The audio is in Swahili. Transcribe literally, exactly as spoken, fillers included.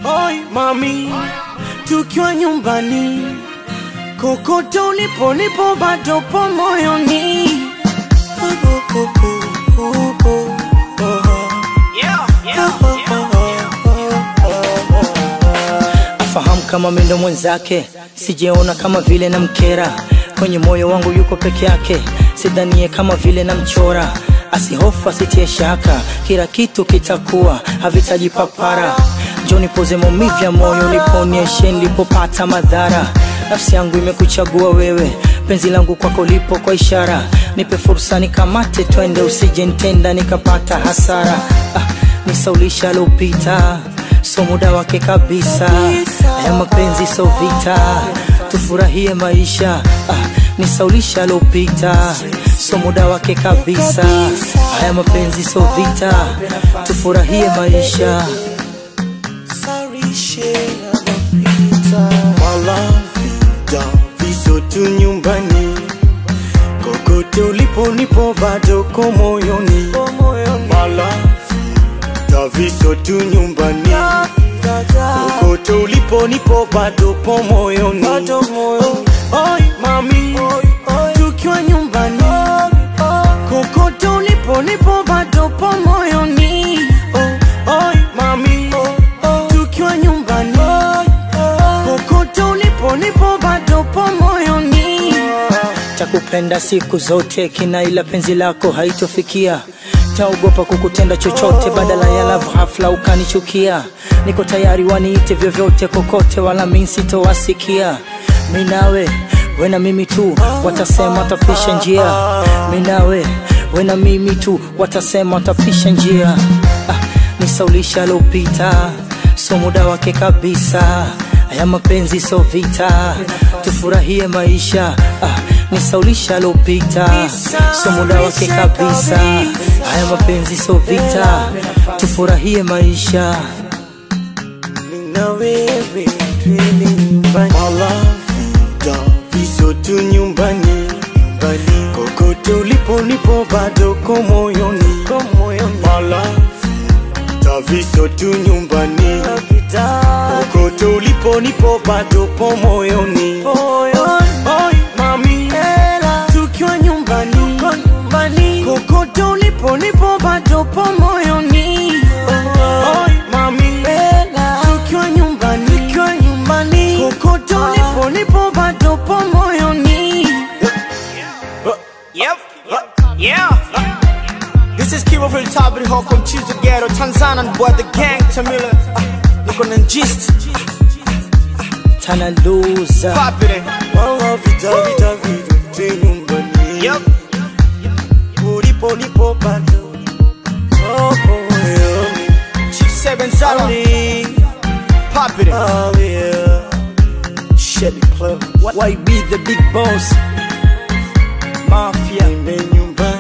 Oi mami, tukiwa nyumbani, kokote ulipo nipo bado po moyoni. Afahamu kama mimi ndo mwenzake, sijeona kama vile na mkera. Kwenye moyo wangu yuko peke yake, sidhanie kama vile na mchora. Asihofu asitie shaka, kila kitu kitakuwa, havitaji papara. Joni poze maumivu ya moyo, niponyeshe nilipopata madhara. Nafsi yangu imekuchagua wewe, penzi langu kwako lipo kwa ishara. Nipe fursa nikamate twende, usije nitenda nikapata hasara. Ah, nisaulisha lopita, so muda wake kabisa. Haya mapenzi so vita, tufurahie maisha. Ah, nisaulisha lopita, so muda wake kabisa. Haya mapenzi so vita, tufurahie maisha. Malavida viso tu nyumbani, kokote ulipo nipo bado ko moyoni. Malavida viso tu nyumbani, kokote ulipo nipo bado po moyoni. Oi mami, tukiwa nyumbani, kokote ulipo nipo bado po moyoni. Oi mami, tukiwa nyumbani, kokote ulipo nipo bado po moyoni. Takupenda siku zote, kina ila penzi lako haitofikia. Taogopa kukutenda chochote, badala ya love hafla ukanichukia. Niko tayari waniite vyovyote kokote, wala mimi sitowasikia. Mimi nawe, we na mimi tu, watasema watapisha njia. Mimi nawe, we na mimi tu, watasema watapisha njia. Ah, nisaulisha lopita, so muda wake kabisa. Haya mapenzi so vita, tufurahie maisha. Ah, nisaulisha lopita, so muda wake kabisa. Haya mapenzi so vita, tufurahie maisha. Nina wewe twende nyumbani, Malavida viso tu nyumbani, kokote ulipo nipo bado ko moyoni. Malavida viso tu nyumbani, kokote ulipo nipo bado po moyoni. Oi mami, tukiwa nyumbani, kokote ulipo nipo bado po moyoni. Oi mami, tukiwa nyumbani, kokote ulipo nipo bado po moyoni. Yep, yeah. This is Kibo from the top of the hawk, come choose the ghetto, Tanzanian boy, the gang, Tamila. Look on the gist. Tana loser. Pop it in. Malavida vida vida tu nyumbani. Yep. Ulipo nipo bado po moyoni. Chief Seven Zara. Pop it in. Oh yeah. Shelly Club. Why be the big boss? Mafia. Nyumbani.